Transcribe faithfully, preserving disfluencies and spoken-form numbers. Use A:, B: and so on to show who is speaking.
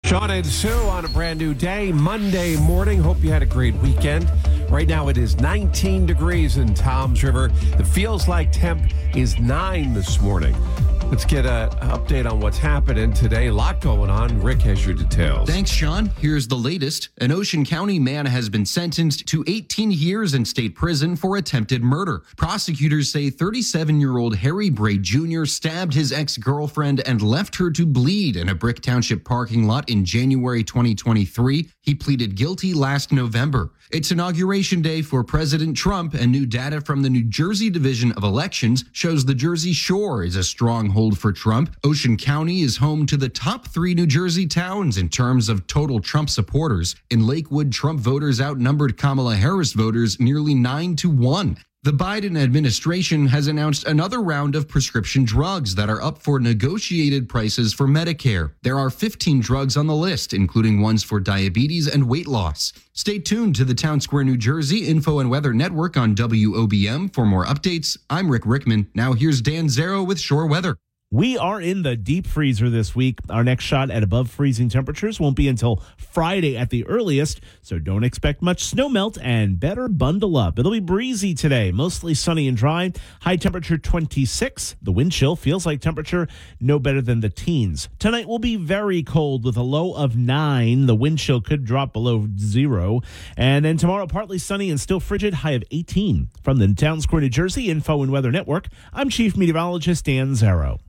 A: Sean and Sue on a brand new day, Monday morning. Hope you had a great weekend. Right now it is nineteen degrees in Toms River. The feels like temp is nine this morning. Let's get an update on what's happening today. A lot going on. Rick has your details.
B: Thanks, Sean. Here's the latest. An Ocean County man has been sentenced to eighteen years in state prison for attempted murder. Prosecutors say thirty-seven-year-old Harry Bray Junior stabbed his ex-girlfriend and left her to bleed in a Brick Township parking lot in January twenty twenty-three. He pleaded guilty last November. It's inauguration day for President Trump, and new data from the New Jersey Division of Elections shows the Jersey Shore is a stronghold for Trump. Ocean County is home to the top three New Jersey towns in terms of total Trump supporters. In Lakewood, Trump voters outnumbered Kamala Harris voters nearly nine to one. The Biden administration has announced another round of prescription drugs that are up for negotiated prices for Medicare. There are fifteen drugs on the list, including ones for diabetes and weight loss. Stay tuned to the Town Square, New Jersey Info and Weather Network on W O B M for more updates. I'm Rick Rickman. Now here's Dan Zero with Shore Weather.
C: We are in the deep freezer this week. Our next shot at above freezing temperatures won't be until Friday at the earliest, so don't expect much snow melt and better bundle up. It'll be breezy today, mostly sunny and dry. High temperature twenty-six. The wind chill feels like temperature no better than the teens. Tonight will be very cold with a low of nine. The wind chill could drop below zero. And then tomorrow, partly sunny and still frigid, high of eighteen. From the Town Square, New Jersey Info and Weather Network, I'm Chief Meteorologist Dan Zero.